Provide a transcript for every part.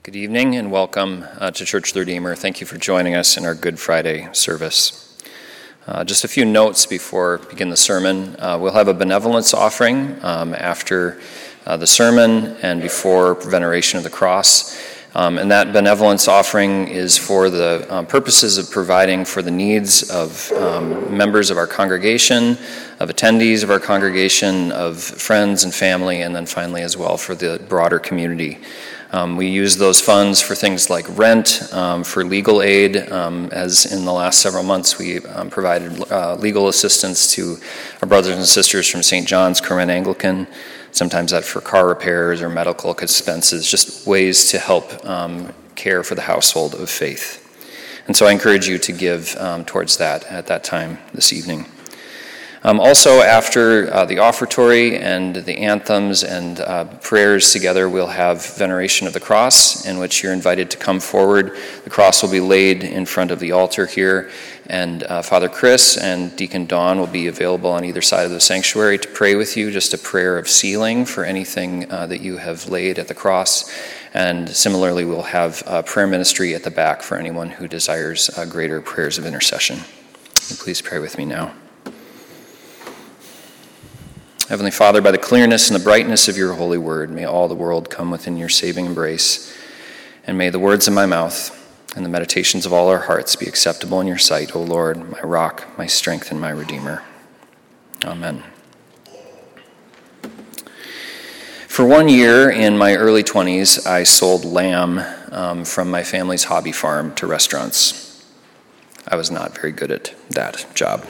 Good evening and welcome to Church of the Redeemer. Thank you for joining us in our Good Friday service. Just a few notes before we begin the sermon. We'll have a benevolence offering after the sermon and before veneration of the cross. And that benevolence offering is for the purposes of providing for the needs of members of our congregation, of attendees of our congregation, of friends and family, and then finally as well for the broader community. We use those funds for things like rent, for legal aid, as in the last several months we provided legal assistance to our brothers and sisters from St. John's Corinne Anglican, sometimes that for car repairs or medical expenses, just ways to help care for the household of faith. And so I encourage you to give towards that at that time this evening. Also, after the offertory and the anthems and prayers together, we'll have veneration of the cross, in which you're invited to come forward. The cross will be laid in front of the altar here, and Father Chris and Deacon Dawn will be available on either side of the sanctuary to pray with you, just a prayer of sealing for anything that you have laid at the cross. And similarly, we'll have prayer ministry at the back for anyone who desires greater prayers of intercession. Please pray with me now. Heavenly Father, by the clearness and the brightness of your holy word, may all the world come within your saving embrace, and may the words of my mouth and the meditations of all our hearts be acceptable in your sight, O Lord, my rock, my strength, and my redeemer. Amen. For 1 year in my early 20s, I sold lamb from my family's hobby farm to restaurants. I was not very good at that job.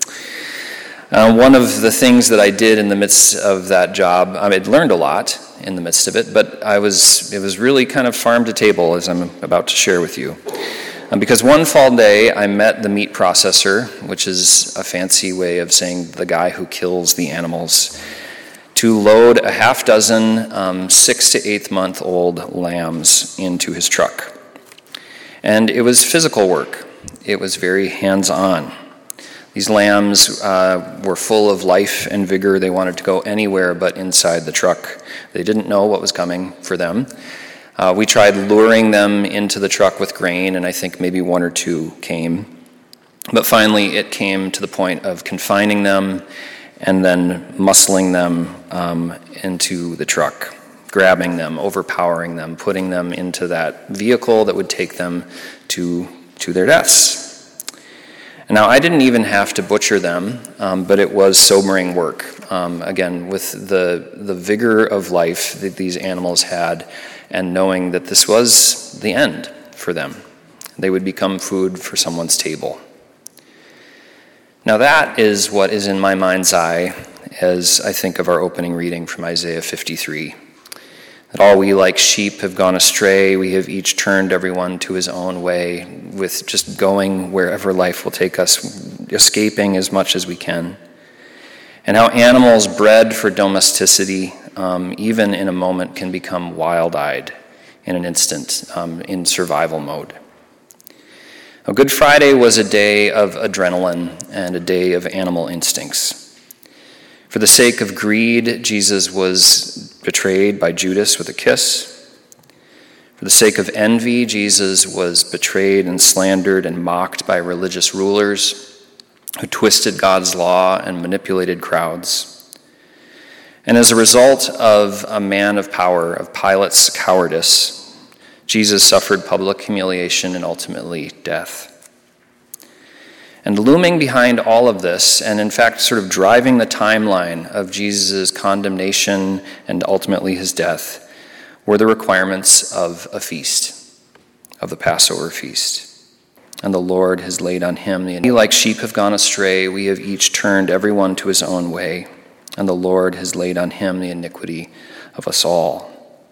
One of the things that I did in the midst of that job, I'd learned a lot in the midst of it, but it was really kind of farm to table, as I'm about to share with you. Because one fall day, I met the meat processor, which is a fancy way of saying the guy who kills the animals, to load a half dozen 6 to 8 month old lambs into his truck. And it was physical work. It was very hands-on. These lambs were full of life and vigor. They wanted to go anywhere but inside the truck. They didn't know what was coming for them. We tried luring them into the truck with grain, and I think maybe 1 or 2 came. But finally, it came to the point of confining them and then muscling them into the truck, grabbing them, overpowering them, putting them into that vehicle that would take them to their deaths. Now, I didn't even have to butcher them, but it was sobering work. Again, with the vigor of life that these animals had, and knowing that this was the end for them. They would become food for someone's table. Now, that is what is in my mind's eye as I think of our opening reading from Isaiah 53. That all we like sheep have gone astray, we have each turned everyone to his own way, with just going wherever life will take us, escaping as much as we can. And how animals bred for domesticity, even in a moment, can become wild-eyed in an instant, in survival mode. Now, Good Friday was a day of adrenaline and a day of animal instincts. For the sake of greed, Jesus was betrayed by Judas with a kiss. For the sake of envy, Jesus was betrayed and slandered and mocked by religious rulers who twisted God's law and manipulated crowds. And as a result of a man of power, of Pilate's cowardice, Jesus suffered public humiliation and ultimately death. And looming behind all of this, and in fact sort of driving the timeline of Jesus' condemnation and ultimately his death, were the requirements of a feast, of the Passover feast. And the Lord has laid on him the iniquity. Like sheep have gone astray, we have each turned everyone to his own way, and the Lord has laid on him the iniquity of us all.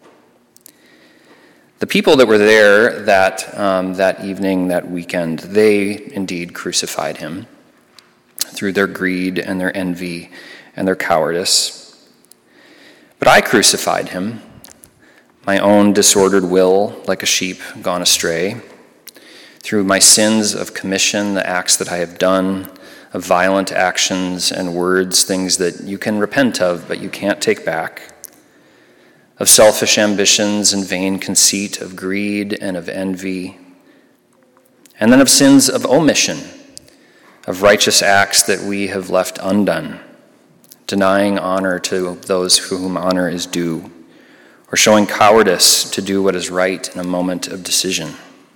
The people that were there that evening, that weekend, they indeed crucified him through their greed and their envy and their cowardice. But I crucified him, my own disordered will, like a sheep gone astray, through my sins of commission, the acts that I have done, of violent actions and words, things that you can repent of but you can't take back, of selfish ambitions and vain conceit, of greed and of envy, and then of sins of omission, of righteous acts that we have left undone, denying honor to those whom honor is due, or showing cowardice to do what is right in a moment of decision.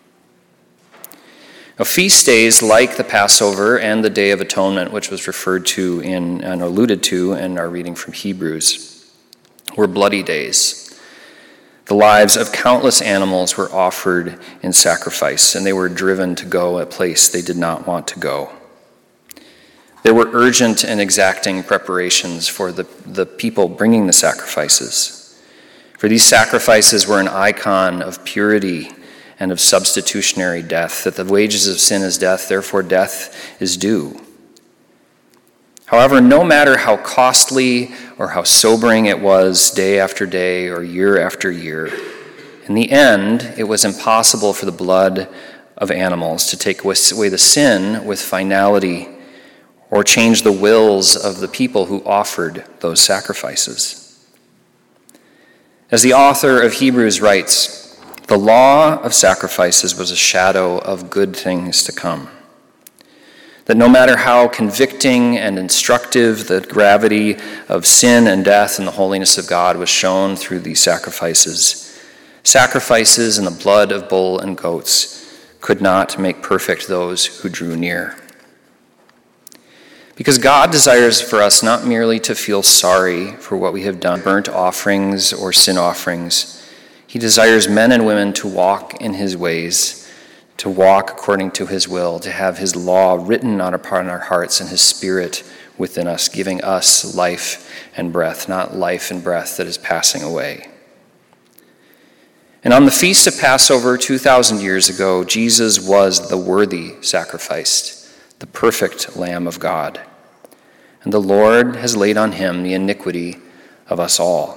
Now, feast days like the Passover and the Day of Atonement, which was referred to and alluded to in our reading from Hebrews, were bloody days. The lives of countless animals were offered in sacrifice, and they were driven to go a place they did not want to go. There were urgent and exacting preparations for the people bringing the sacrifices. For these sacrifices were an icon of purity and of substitutionary death, that the wages of sin is death, therefore death is due. However, no matter how costly or how sobering it was day after day or year after year, in the end, it was impossible for the blood of animals to take away the sin with finality or change the wills of the people who offered those sacrifices. As the author of Hebrews writes, the law of sacrifices was a shadow of good things to come. That no matter how convicting and instructive the gravity of sin and death and the holiness of God was shown through these sacrifices in the blood of bull and goats could not make perfect those who drew near. Because God desires for us not merely to feel sorry for what we have done, burnt offerings or sin offerings. He desires men and women to walk in his ways, to walk according to his will, to have his law written upon our hearts and his spirit within us, giving us life and breath, not life and breath that is passing away. And on the feast of Passover 2,000 years ago, Jesus was the worthy sacrifice, the perfect Lamb of God. And the Lord has laid on him the iniquity of us all.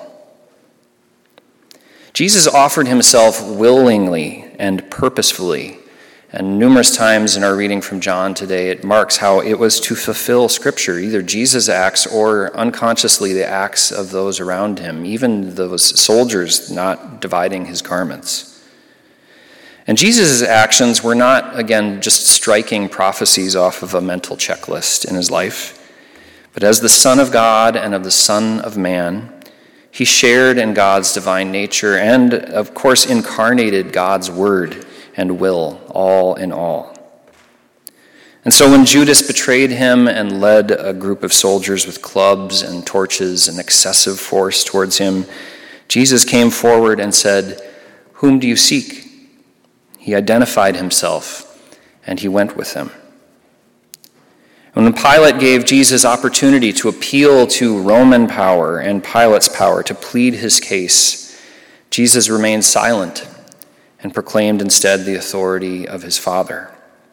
Jesus offered himself willingly and purposefully, and numerous times in our reading from John today, it marks how it was to fulfill Scripture, either Jesus' acts or unconsciously the acts of those around him, even those soldiers not dividing his garments. And Jesus' actions were not, again, just striking prophecies off of a mental checklist in his life, but as the Son of God and of the Son of Man, he shared in God's divine nature and, of course, incarnated God's word and will, all in all. And so when Judas betrayed him and led a group of soldiers with clubs and torches and excessive force towards him, Jesus came forward and said, "Whom do you seek?" He identified himself, and he went with them. When Pilate gave Jesus opportunity to appeal to Roman power and Pilate's power to plead his case, Jesus remained silent and proclaimed instead the authority of his Father.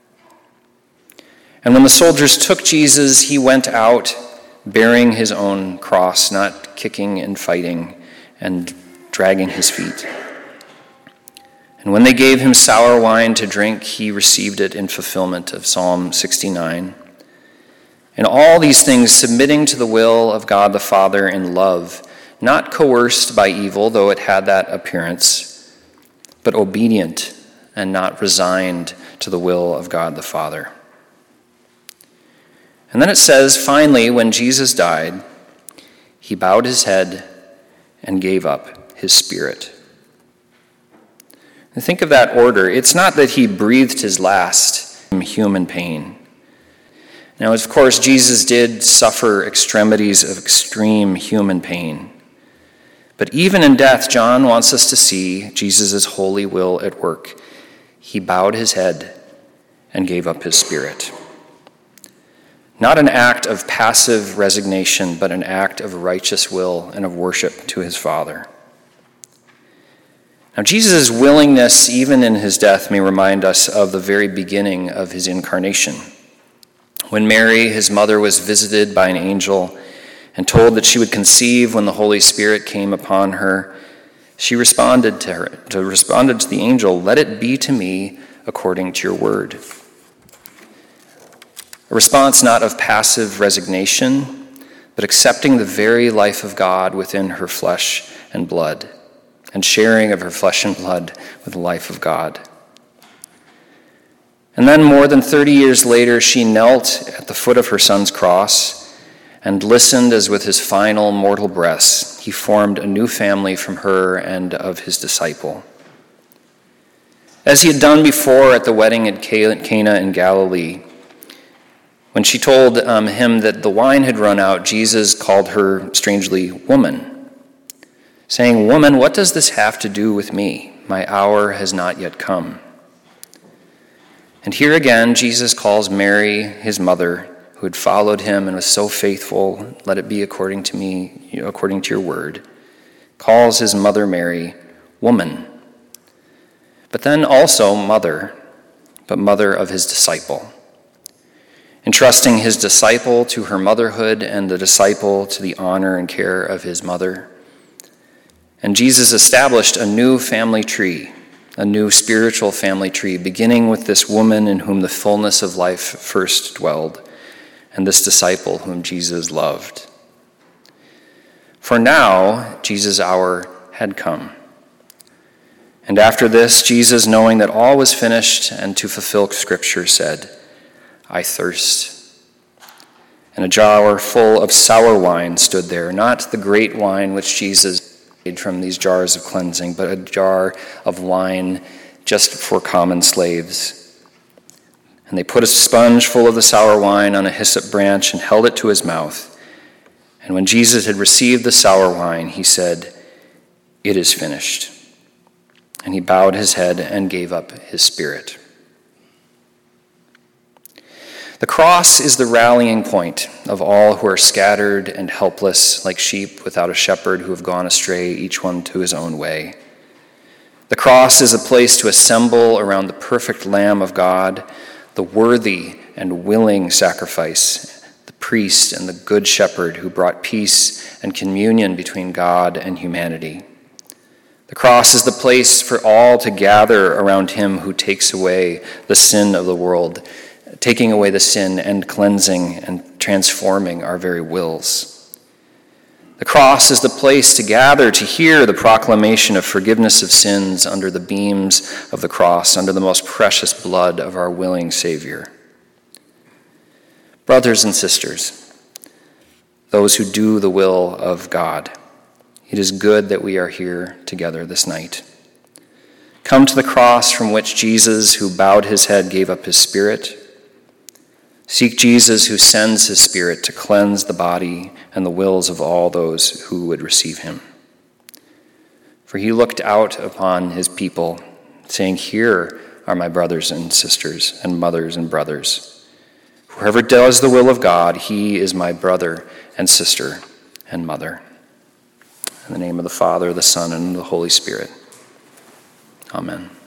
And when the soldiers took Jesus, he went out bearing his own cross, not kicking and fighting and dragging his feet. And when they gave him sour wine to drink, he received it in fulfillment of Psalm 69. In all these things, submitting to the will of God the Father in love, not coerced by evil, though it had that appearance, but obedient and not resigned to the will of God the Father. And then it says, finally, when Jesus died, he bowed his head and gave up his spirit. And think of that order. It's not that he breathed his last in human pain. Now, of course, Jesus did suffer extremities of extreme human pain. But even in death, John wants us to see Jesus' holy will at work. He bowed his head and gave up his spirit. Not an act of passive resignation, but an act of righteous will and of worship to his Father. Now, Jesus' willingness, even in his death, may remind us of the very beginning of his incarnation. When Mary, his mother, was visited by an angel and told that she would conceive when the Holy Spirit came upon her, she responded to the angel, "Let it be to me according to your word." A response not of passive resignation, but accepting the very life of God within her flesh and blood, and sharing of her flesh and blood with the life of God. And then more than 30 years later, she knelt at the foot of her son's cross and listened as with his final mortal breaths, he formed a new family from her and of his disciple. As he had done before at the wedding at Cana in Galilee, when she told him that the wine had run out, Jesus called her strangely woman, saying, "Woman, what does this have to do with me? My hour has not yet come." And here again, Jesus calls Mary, his mother, who had followed him and was so faithful, "Let it be according to me, according to your word," calls his mother Mary, woman. But then also mother, but mother of his disciple, entrusting his disciple to her motherhood and the disciple to the honor and care of his mother. And Jesus established a new family tree, a new spiritual family tree, beginning with this woman in whom the fullness of life first dwelled, and this disciple whom Jesus loved. For now, Jesus' hour had come. And after this, Jesus, knowing that all was finished and to fulfill Scripture, said, "I thirst." And a jar full of sour wine stood there, not the great wine which Jesus made from these jars of cleansing, but a jar of wine just for common slaves. And they put a sponge full of the sour wine on a hyssop branch and held it to his mouth. And when Jesus had received the sour wine, he said, "It is finished." And he bowed his head and gave up his spirit. The cross is the rallying point of all who are scattered and helpless like sheep without a shepherd who have gone astray, each one to his own way. The cross is a place to assemble around the perfect Lamb of God, the worthy and willing sacrifice, the priest and the good shepherd who brought peace and communion between God and humanity. The cross is the place for all to gather around him who takes away the sin of the world, taking away the sin and cleansing and transforming our very wills. The cross is the place to gather to hear the proclamation of forgiveness of sins under the beams of the cross, under the most precious blood of our willing Savior. Brothers and sisters, those who do the will of God, it is good that we are here together this night. Come to the cross from which Jesus, who bowed his head, gave up his spirit. Seek Jesus, who sends his Spirit to cleanse the body and the wills of all those who would receive him. For he looked out upon his people, saying, "Here are my brothers and sisters and mothers and brothers. Whoever does the will of God, he is my brother and sister and mother." In the name of the Father, the Son, and the Holy Spirit. Amen.